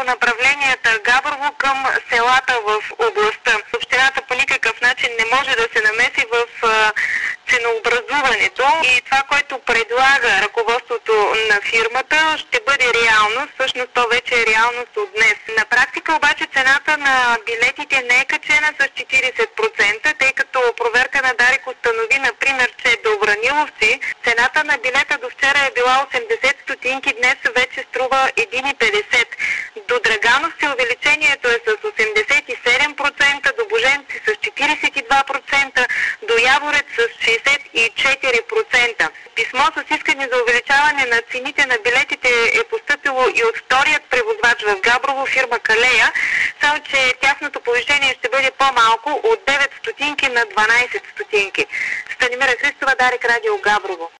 направленията Габрово към селата в областта. Общината по никакъв начин не може да се намеси в ценообразуването и това, което предлага ръководството на фирмата, ще бъде реалност. Всъщност то вече е реалност от днес. На практика обаче цената на билетите не е качена с 40%, тъй като проверка на Дарик установи, например, че до Враниловци цената на билета до вчера е била 80 стотинки, днес вече струва 1,50. До Драгановци увеличението е с 87%, до Боженци с 42%, до Яворец с 64%. Писмо с искане за увеличаване на цените на билетите е поступило и от вторият превозвач в Габрово, фирма Калея, само че тяхното повишение ще бъде по-малко от 9 стотинки на 12 стотинки. Станимира Христова, Дарик Радио, Габрово.